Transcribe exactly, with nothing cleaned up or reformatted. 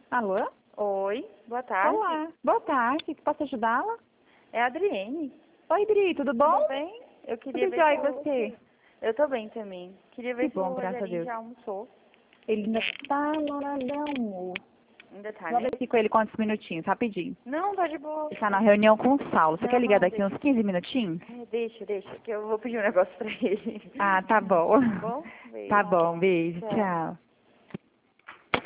Alô? Oi, boa tarde. Olá, boa tarde. Posso ajudá-la? É a Adriene. Oi, Dri, tudo bom? Tudo bem? Eu queria Tudo ver jóia, e se você? Eu tô bem também. Queria ver Que se bom, o graças a Rogerinho Deus. já almoçou. Ele ainda tá no horário do almoço. Ainda tá, Vou né? ver aqui com ele quantos minutinhos, rapidinho. Não, tá de boa. Ele tá na reunião com o Saulo. Você quer Não, ligar não, daqui uns deixa. quinze minutinhos? É, deixa, deixa, que eu vou pedir um negócio pra ele. Ah, tá bom. Tá bom? Tá Beijo. bom, beijo, Tchau. tchau.